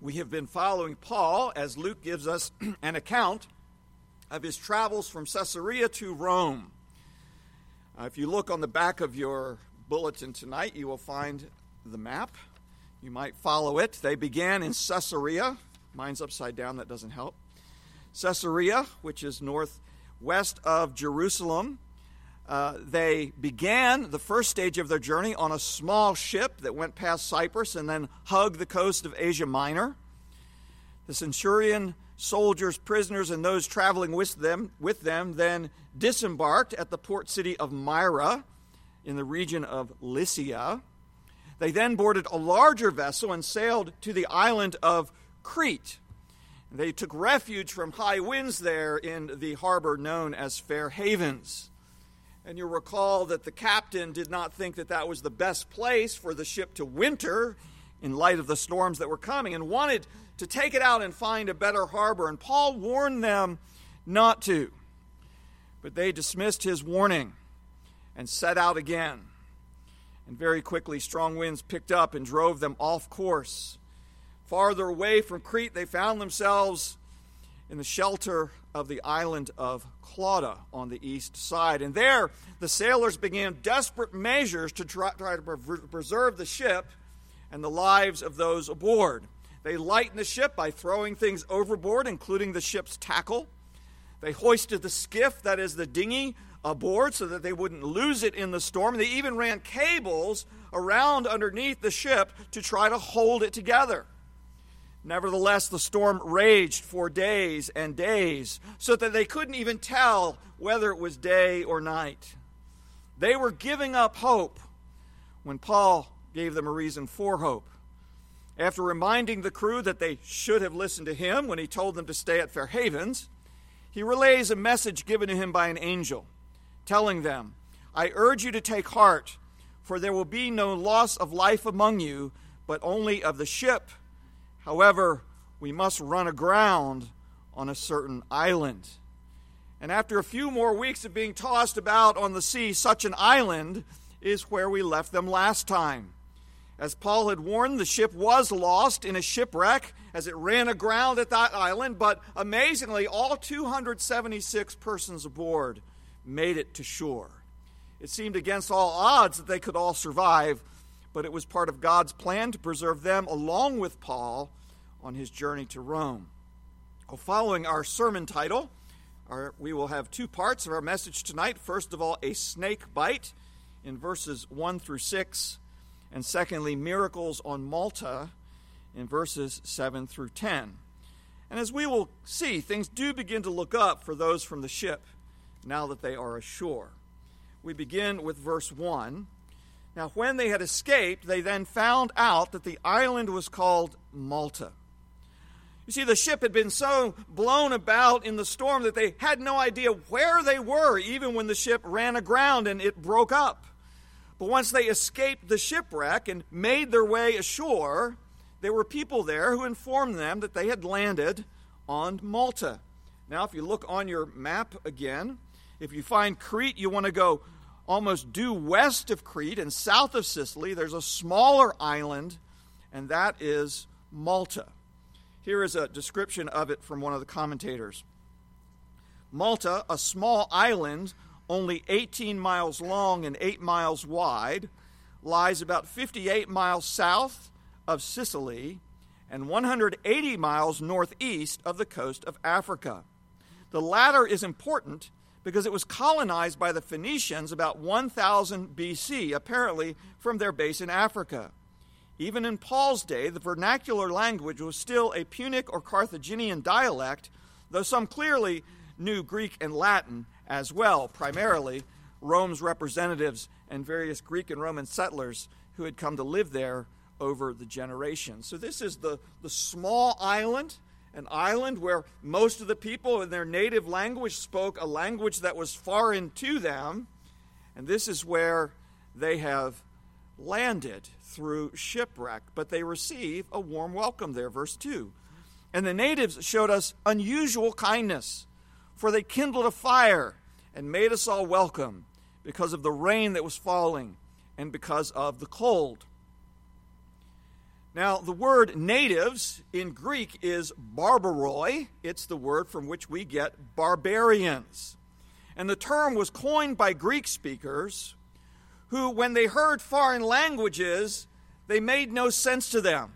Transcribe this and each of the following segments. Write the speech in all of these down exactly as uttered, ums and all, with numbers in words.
We have been following Paul as Luke gives us an account of his travels from Caesarea to Rome. Uh, if you look on the back of your bulletin tonight, you will find the map. You might follow it. They began in Caesarea. Mine's upside down, that doesn't help. Caesarea, which is northwest of Jerusalem. Uh, they began the first stage of their journey on a small ship that went past Cyprus and then hugged the coast of Asia Minor. The centurion, soldiers, prisoners, and those traveling with them, with them then disembarked at the port city of Myra in the region of Lycia. They then boarded a larger vessel and sailed to the island of Crete. They took refuge from high winds there in the harbor known as Fair Havens. And you'll recall that the captain did not think that that was the best place for the ship to winter in light of the storms that were coming and wanted to take it out and find a better harbor. And Paul warned them not to. But they dismissed his warning and set out again. And very quickly, strong winds picked up and drove them off course. Farther away from Crete, they found themselves in the shelter of the island of Clauda on the east side. And there, the sailors began desperate measures to try, try to preserve the ship and the lives of those aboard. They lightened the ship by throwing things overboard, including the ship's tackle. They hoisted the skiff, that is the dinghy, aboard so that they wouldn't lose it in the storm. They even ran cables around underneath the ship to try to hold it together. Nevertheless, the storm raged for days and days, so that they couldn't even tell whether it was day or night. They were giving up hope when Paul gave them a reason for hope. After reminding the crew that they should have listened to him when he told them to stay at Fair Havens, he relays a message given to him by an angel, telling them, "I urge you to take heart, for there will be no loss of life among you, but only of the ship. However, we must run aground on a certain island." And after a few more weeks of being tossed about on the sea, such an island is where we left them last time. As Paul had warned, the ship was lost in a shipwreck as it ran aground at that island, but amazingly, all two hundred seventy-six persons aboard made it to shore. It seemed against all odds that they could all survive, but it was part of God's plan to preserve them along with Paul on his journey to Rome. Well, following our sermon title, our, we will have two parts of our message tonight. First of all, a snake bite in verses one through six, and secondly, miracles on Malta in verses seven through ten. And as we will see, things do begin to look up for those from the ship now that they are ashore. We begin with verse one. Now, when they had escaped, they then found out that the island was called Malta. You see, the ship had been so blown about in the storm that they had no idea where they were, even when the ship ran aground and it broke up. But once they escaped the shipwreck and made their way ashore, there were people there who informed them that they had landed on Malta. Now, if you look on your map again, if you find Crete, you want to go almost due west of Crete and south of Sicily. There's a smaller island, and that is Malta. Here is a description of it from one of the commentators. Malta, a small island only eighteen miles long and eight miles wide, lies about fifty-eight miles south of Sicily and one hundred eighty miles northeast of the coast of Africa. The latter is important because it was colonized by the Phoenicians about one thousand B C, apparently from their base in Africa. Even in Paul's day, the vernacular language was still a Punic or Carthaginian dialect, though some clearly knew Greek and Latin as well, primarily Rome's representatives and various Greek and Roman settlers who had come to live there over the generations. So this is the, the small island, an island where most of the people in their native language spoke a language that was foreign to them, and this is where they have landed through shipwreck, but they receive a warm welcome there. Verse two. And the natives showed us unusual kindness, for they kindled a fire and made us all welcome because of the rain that was falling and because of the cold. Now, the word natives in Greek is barbaroi. It's the word from which we get barbarians. And the term was coined by Greek speakers who, when they heard foreign languages, they made no sense to them.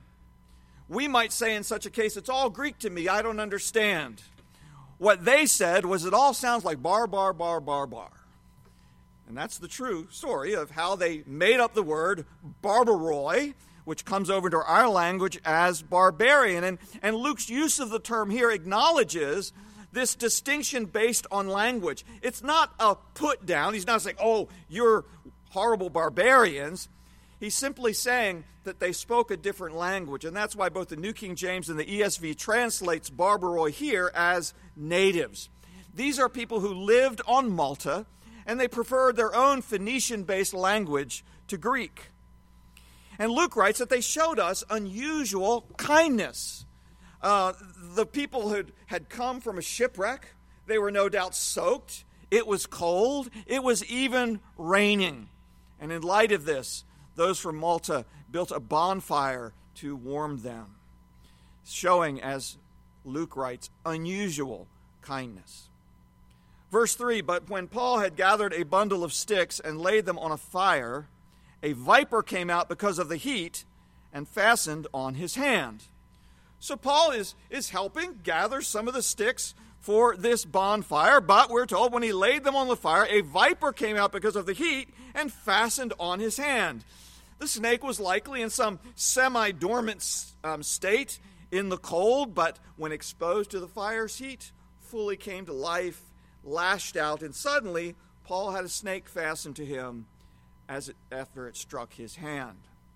We might say in such a case, it's all Greek to me, I don't understand. What they said was it all sounds like bar, bar, bar, bar, bar. And that's the true story of how they made up the word barbaroi, which comes over to our language as barbarian. And, and Luke's use of the term here acknowledges this distinction based on language. It's not a put down. He's not saying, oh, you're horrible barbarians. He's simply saying that they spoke a different language. And that's why both the New King James and the E S V translates barbaroi here as natives. These are people who lived on Malta, and they preferred their own Phoenician-based language to Greek. And Luke writes that they showed us unusual kindness. Uh, the people had, had come from a shipwreck. They were no doubt soaked. It was cold. It was even raining. And in light of this, those from Malta built a bonfire to warm them, showing, as Luke writes, unusual kindness. Verse three, but when Paul had gathered a bundle of sticks and laid them on a fire, a viper came out because of the heat and fastened on his hand. So Paul is, is helping gather some of the sticks for this bonfire, but we're told when he laid them on the fire, a viper came out because of the heat and fastened on his hand. The snake was likely in some semi-dormant um, state in the cold, but when exposed to the fire's heat, fully came to life, lashed out, and suddenly Paul had a snake fastened to him as it, after it struck his hand.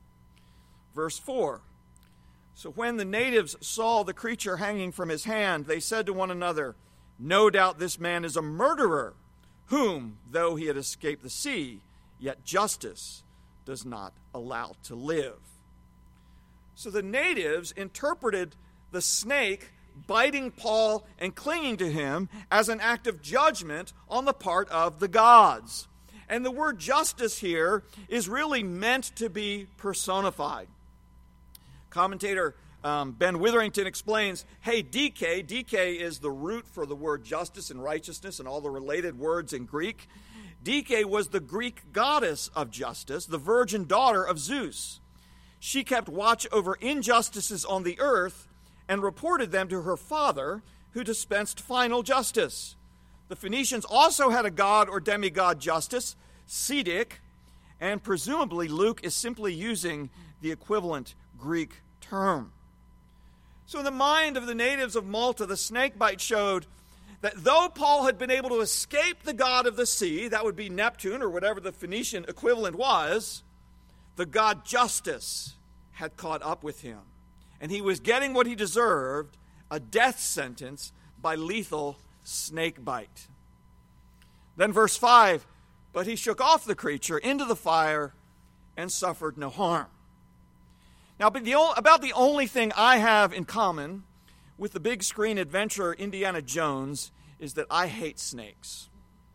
Verse four, so when the natives saw the creature hanging from his hand, they said to one another, no doubt this man is a murderer, whom, though he had escaped the sea, yet justice does not allow to live. So the natives interpreted the snake biting Paul and clinging to him as an act of judgment on the part of the gods. And the word justice here is really meant to be personified. Commentator um, Ben Witherington explains, hey, Dike, Dike is the root for the word justice and righteousness and all the related words in Greek. Dike was the Greek goddess of justice, the virgin daughter of Zeus. She kept watch over injustices on the earth and reported them to her father, who dispensed final justice. The Phoenicians also had a god or demigod justice, Siddiq, and presumably Luke is simply using the equivalent Greek term. So in the mind of the natives of Malta, the snake bite showed that though Paul had been able to escape the god of the sea, that would be Neptune or whatever the Phoenician equivalent was, the god Justice had caught up with him. And he was getting what he deserved, a death sentence by lethal snake bite. Then verse five, but he shook off the creature into the fire and suffered no harm. Now, but the, about the only thing I have in common with the big screen adventurer Indiana Jones is that I hate snakes.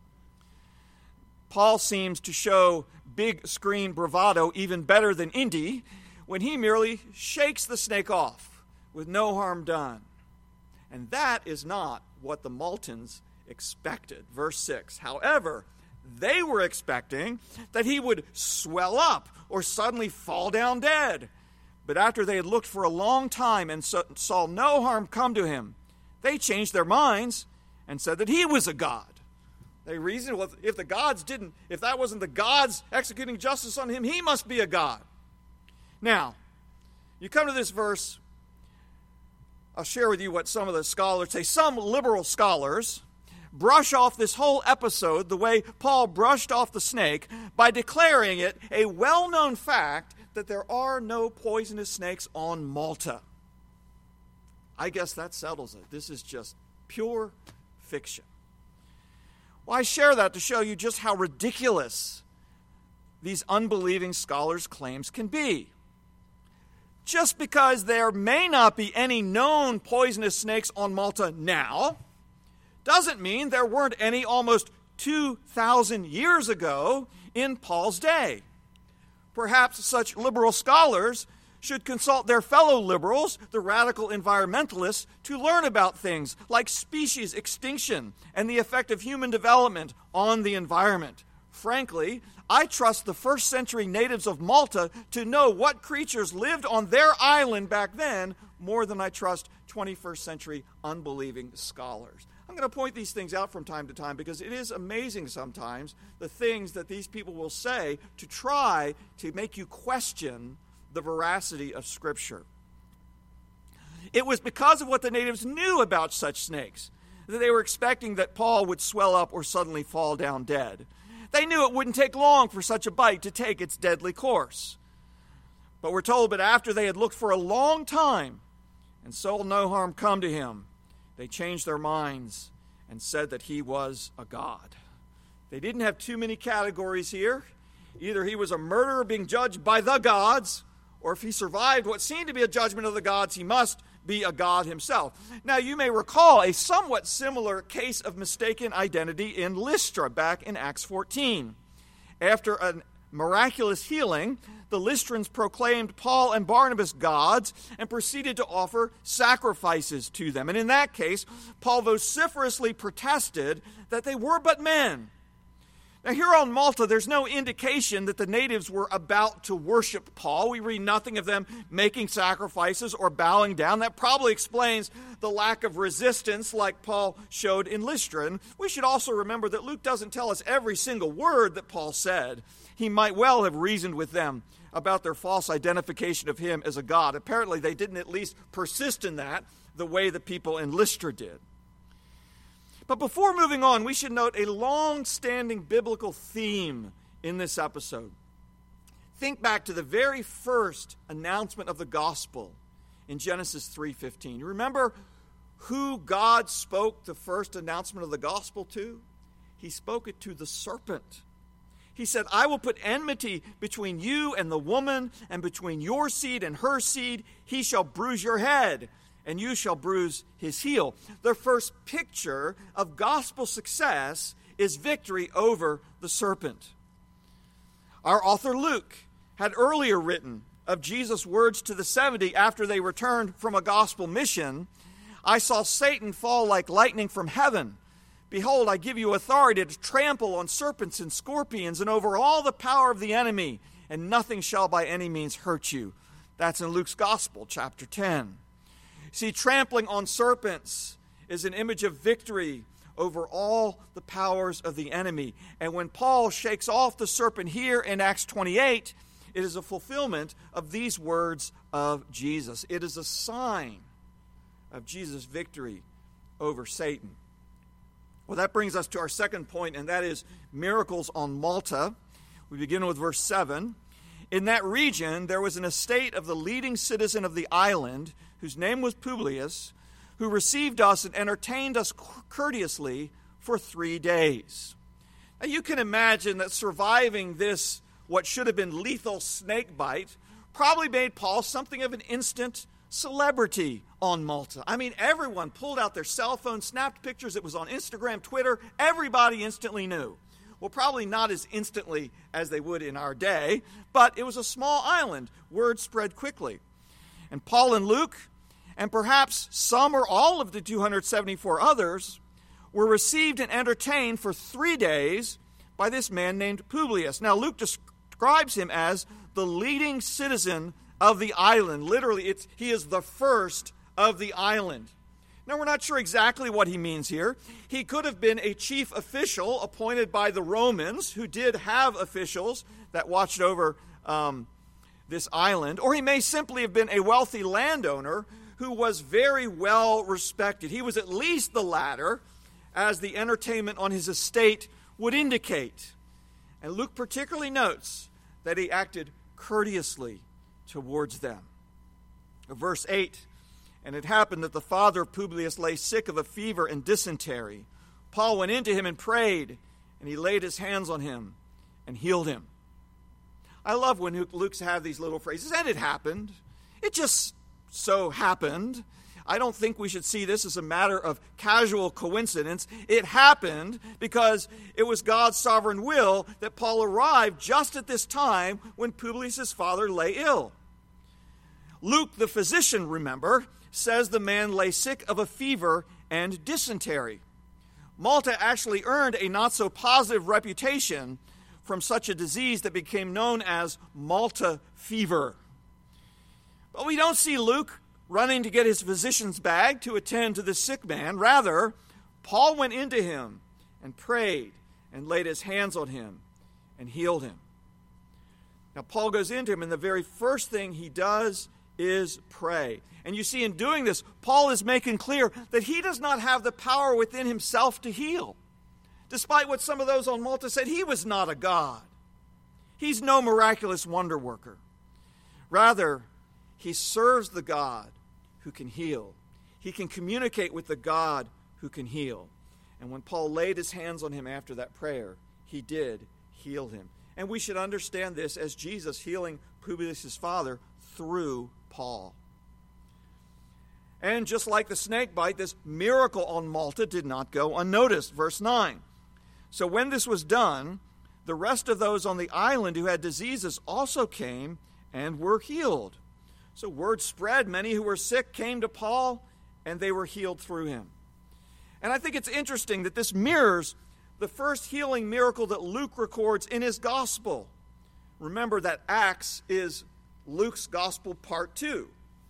Paul seems to show big screen bravado even better than Indy when he merely shakes the snake off with no harm done. And that is not what the Maltans expected. Verse six, however, they were expecting that he would swell up or suddenly fall down dead. But after they had looked for a long time and saw no harm come to him, they changed their minds and said that he was a god. They reasoned, well, if the gods didn't, if that wasn't the gods executing justice on him, he must be a god. Now, you come to this verse, I'll share with you what some of the scholars say. Some liberal scholars brush off this whole episode the way Paul brushed off the snake by declaring it a well-known fact that there are no poisonous snakes on Malta. I guess that settles it. This is just pure fiction. Well, I share that to show you just how ridiculous these unbelieving scholars' claims can be. Just because there may not be any known poisonous snakes on Malta now doesn't mean there weren't any almost two thousand years ago in Paul's day. Perhaps such liberal scholars should consult their fellow liberals, the radical environmentalists, to learn about things like species extinction and the effect of human development on the environment. Frankly, I trust the first century natives of Malta to know what creatures lived on their island back then more than I trust twenty-first century unbelieving scholars. I'm going to point these things out from time to time because it is amazing sometimes the things that these people will say to try to make you question the veracity of Scripture. It was because of what the natives knew about such snakes that they were expecting that Paul would swell up or suddenly fall down dead. They knew it wouldn't take long for such a bite to take its deadly course. But we're told that after they had looked for a long time and saw no harm come to him, they changed their minds and said that he was a god. They didn't have too many categories here. Either he was a murderer being judged by the gods, or if he survived what seemed to be a judgment of the gods, he must be a god himself. Now, you may recall a somewhat similar case of mistaken identity in Lystra back in Acts fourteen. After a miraculous healing, the Lystrans proclaimed Paul and Barnabas gods and proceeded to offer sacrifices to them. And in that case, Paul vociferously protested that they were but men. Now, here on Malta, there's no indication that the natives were about to worship Paul. We read nothing of them making sacrifices or bowing down. That probably explains the lack of resistance like Paul showed in Lystra. And we should also remember that Luke doesn't tell us every single word that Paul said. He might well have reasoned with them about their false identification of him as a god. Apparently, they didn't at least persist in that the way the people in Lystra did. But before moving on, we should note a long-standing biblical theme in this episode. Think back to the very first announcement of the gospel in Genesis three fifteen. You remember who God spoke the first announcement of the gospel to? He spoke it to the serpent. He said, I will put enmity between you and the woman, and between your seed and her seed. He shall bruise your head, and you shall bruise his heel. The first picture of gospel success is victory over the serpent. Our author Luke had earlier written of Jesus' words to the seventy after they returned from a gospel mission, I saw Satan fall like lightning from heaven. Behold, I give you authority to trample on serpents and scorpions and over all the power of the enemy, and nothing shall by any means hurt you. That's in Luke's Gospel, chapter ten. See, trampling on serpents is an image of victory over all the powers of the enemy. And when Paul shakes off the serpent here in Acts twenty-eight, it is a fulfillment of these words of Jesus. It is a sign of Jesus' victory over Satan. Well, that brings us to our second point, and that is miracles on Malta. We begin with verse seven. In that region, there was an estate of the leading citizen of the island, whose name was Publius, who received us and entertained us courteously for three days. Now, you can imagine that surviving this, what should have been lethal snake bite, probably made Paul something of an instant celebrity on Malta. I mean, everyone pulled out their cell phone, snapped pictures. It was on Instagram, Twitter. Everybody instantly knew. Well, probably not as instantly as they would in our day, but it was a small island. Word spread quickly. And Paul and Luke, and perhaps some or all of the two hundred seventy-four others, were received and entertained for three days by this man named Publius. Now, Luke describes him as the leading citizen of the island. Literally, it's, he is the first of the island. Now, we're not sure exactly what he means here. He could have been a chief official appointed by the Romans, who did have officials that watched over um, this island, or he may simply have been a wealthy landowner who was very well respected. He was at least the latter, as the entertainment on his estate would indicate. And Luke particularly notes that he acted courteously towards them. Verse eight, and it happened that the father of Publius lay sick of a fever and dysentery. Paul went in to him and prayed, and he laid his hands on him and healed him. I love when Luke's have these little phrases, and it happened. It just so happened. I don't think we should see this as a matter of casual coincidence. It happened because it was God's sovereign will that Paul arrived just at this time when Publius' father lay ill. Luke, the physician, remember, says the man lay sick of a fever and dysentery. Malta actually earned a not-so-positive reputation from such a disease that became known as Malta fever. But we don't see Luke running to get his physician's bag to attend to the sick man. Rather, Paul went into him and prayed and laid his hands on him and healed him. Now, Paul goes into him, and the very first thing he does is pray. And you see, in doing this, Paul is making clear that he does not have the power within himself to heal. Despite what some of those on Malta said, he was not a god. He's no miraculous wonder worker. Rather, he serves the God who can heal. He can communicate with the God who can heal. And when Paul laid his hands on him after that prayer, he did heal him. And we should understand this as Jesus healing Publius' father through Paul. And just like the snake bite, this miracle on Malta did not go unnoticed. Verse nine. So when this was done, the rest of those on the island who had diseases also came and were healed. So word spread. Many who were sick came to Paul, and they were healed through him. And I think it's interesting that this mirrors the first healing miracle that Luke records in his gospel. Remember that Acts is Luke's gospel part two.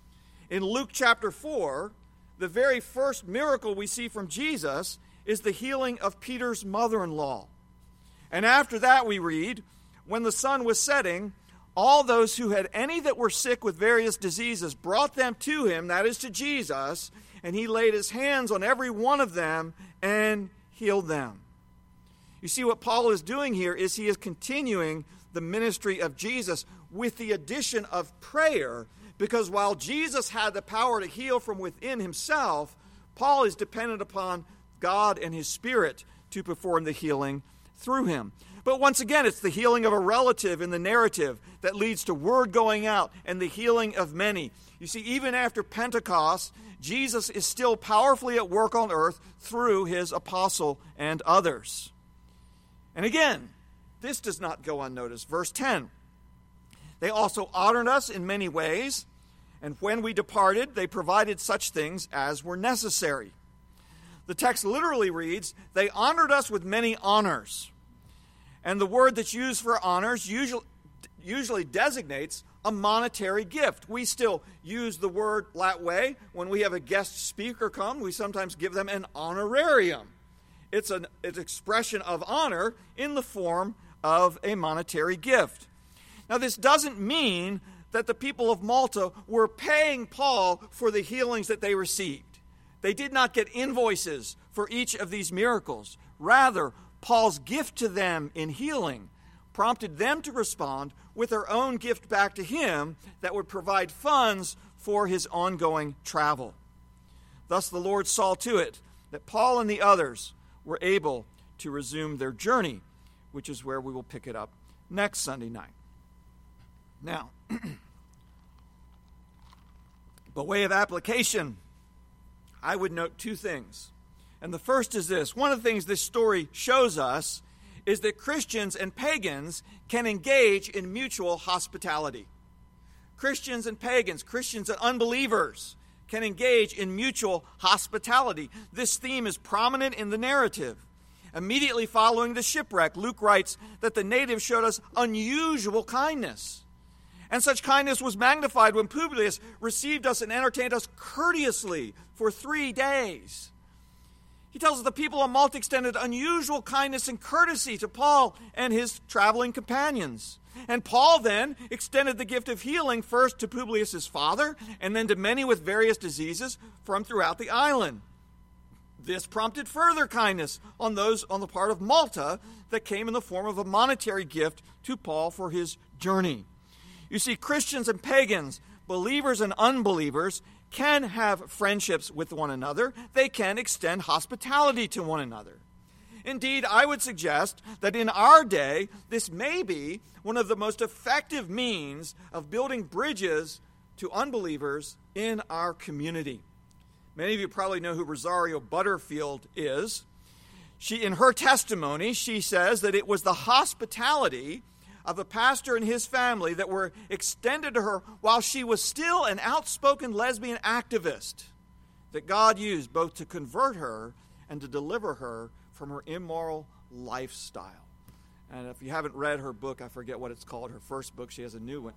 In Luke chapter four, the very first miracle we see from Jesus is the healing of Peter's mother-in-law. And after that we read, when the sun was setting, all those who had any that were sick with various diseases brought them to him, that is to Jesus, and he laid his hands on every one of them and healed them. You see, what Paul is doing here is he is continuing the ministry of Jesus with the addition of prayer, because while Jesus had the power to heal from within himself, Paul is dependent upon God and his Spirit to perform the healing through him. But once again, it's the healing of a relative in the narrative that leads to word going out and the healing of many. You see, even after Pentecost, Jesus is still powerfully at work on earth through his apostle and others. And again, this does not go unnoticed. Verse ten, they also honored us in many ways, and when we departed, they provided such things as were necessary. The text literally reads, they honored us with many honors. And the word that's used for honors usually, usually designates a monetary gift. We still use the word that way. When we have a guest speaker come, we sometimes give them an honorarium. It's an, it's an expression of honor in the form of a monetary gift. Now, this doesn't mean that the people of Malta were paying Paul for the healings that they received. They did not get invoices for each of these miracles. Rather, Paul's gift to them in healing prompted them to respond with their own gift back to him that would provide funds for his ongoing travel. Thus, the Lord saw to it that Paul and the others were able to resume their journey, which is where we will pick it up next Sunday night. Now, by way of application, I would note two things. And the first is this. One of the things this story shows us is that Christians and pagans can engage in mutual hospitality. Christians and pagans, Christians and unbelievers can engage in mutual hospitality. This theme is prominent in the narrative. Immediately following the shipwreck, Luke writes that the natives showed us unusual kindness. And such kindness was magnified when Publius received us and entertained us courteously for three days. He tells us the people of Malta extended unusual kindness and courtesy to Paul and his traveling companions. And Paul then extended the gift of healing first to Publius' father and then to many with various diseases from throughout the island. This prompted further kindness on those on the part of Malta that came in the form of a monetary gift to Paul for his journey. You see, Christians and pagans, believers and unbelievers, can have friendships with one another. They can extend hospitality to one another. Indeed, I would suggest that in our day, this may be one of the most effective means of building bridges to unbelievers in our community. Many of you probably know who Rosario Butterfield is. She, in her testimony, she says that it was the hospitality of a pastor and his family that were extended to her while she was still an outspoken lesbian activist that God used both to convert her and to deliver her from her immoral lifestyle. And if you haven't read her book, I forget what it's called, her first book, she has a new one.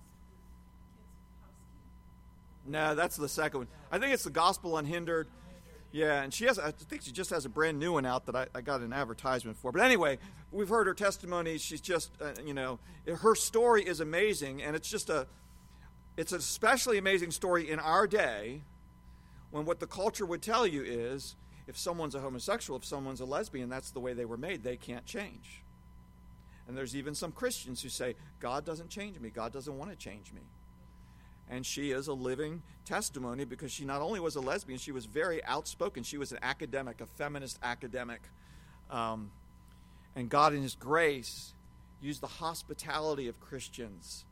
No, that's the second one. I think it's The Gospel Unhindered. Yeah, and she has, I think she just has a brand new one out that I, I got an advertisement for. But anyway, we've heard her testimony. She's just, uh, you know, her story is amazing. And it's just a, it's an especially amazing story in our day when what the culture would tell you is if someone's a homosexual, if someone's a lesbian, that's the way they were made. They can't change. And there's even some Christians who say, God doesn't change me. God doesn't want to change me. And she is a living testimony because she not only was a lesbian, she was very outspoken. She was an academic, a feminist academic. Um, and God in his grace used the hospitality of Christians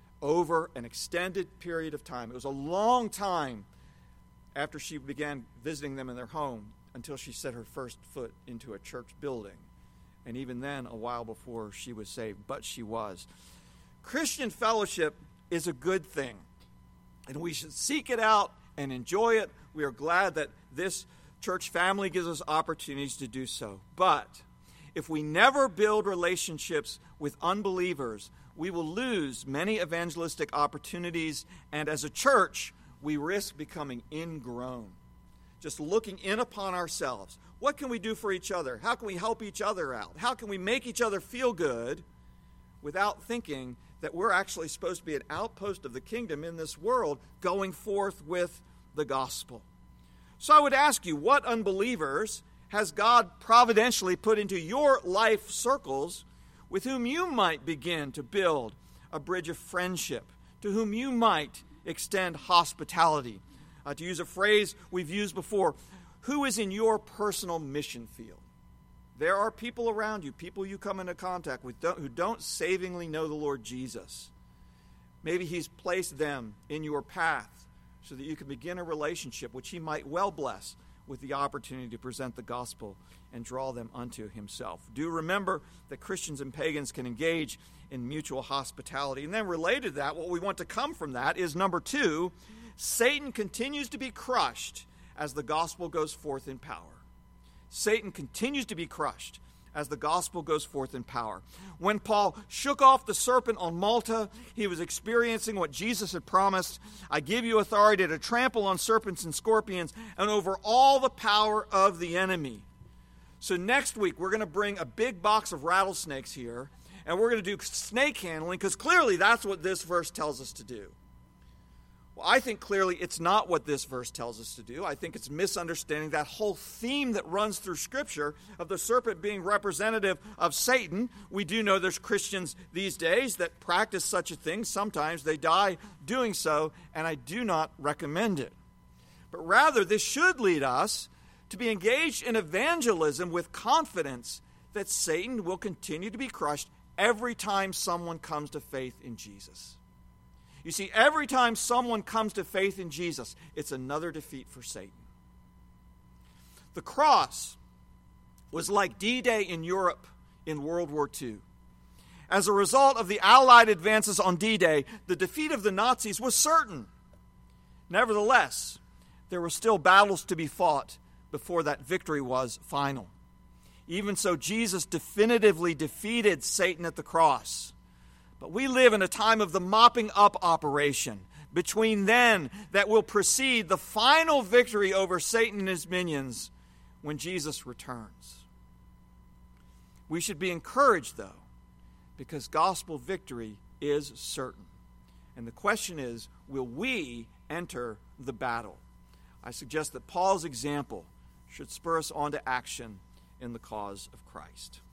over an extended period of time. It was a long time after she began visiting them in their home until she set her first foot into a church building. And even then, a while before she was saved. But she was. Christian fellowship is a good thing. And we should seek it out and enjoy it. We are glad that this church family gives us opportunities to do so. But if we never build relationships with unbelievers, we will lose many evangelistic opportunities. And as a church, we risk becoming ingrown. Just looking in upon ourselves. What can we do for each other? How can we help each other out? How can we make each other feel good without thinking that we're actually supposed to be an outpost of the kingdom in this world going forth with the gospel? So I would ask you, what unbelievers has God providentially put into your life circles with whom you might begin to build a bridge of friendship, to whom you might extend hospitality? Uh, to use a phrase we've used before, who is in your personal mission field? There are people around you, people you come into contact with don't, who don't savingly know the Lord Jesus. Maybe he's placed them in your path so that you can begin a relationship which he might well bless with the opportunity to present the gospel and draw them unto himself. Do remember that Christians and pagans can engage in mutual hospitality. And then related to that, what we want to come from that is number two, Satan continues to be crushed as the gospel goes forth in power. Satan continues to be crushed as the gospel goes forth in power. When Paul shook off the serpent on Malta, he was experiencing what Jesus had promised. I give you authority to trample on serpents and scorpions and over all the power of the enemy. So next week, we're going to bring a big box of rattlesnakes here, and we're going to do snake handling because clearly that's what this verse tells us to do. Well, I think clearly it's not what this verse tells us to do. I think it's misunderstanding that whole theme that runs through Scripture of the serpent being representative of Satan. We do know there's Christians these days that practice such a thing. Sometimes they die doing so, and I do not recommend it. But rather, this should lead us to be engaged in evangelism with confidence that Satan will continue to be crushed every time someone comes to faith in Jesus. You see, every time someone comes to faith in Jesus, it's another defeat for Satan. The cross was like D-Day in Europe in World War Two. As a result of the Allied advances on D-Day, the defeat of the Nazis was certain. Nevertheless, there were still battles to be fought before that victory was final. Even so, Jesus definitively defeated Satan at the cross. But we live in a time of the mopping up operation between then that will precede the final victory over Satan and his minions when Jesus returns. We should be encouraged, though, because gospel victory is certain. And the question is, will we enter the battle? I suggest that Paul's example should spur us on to action in the cause of Christ.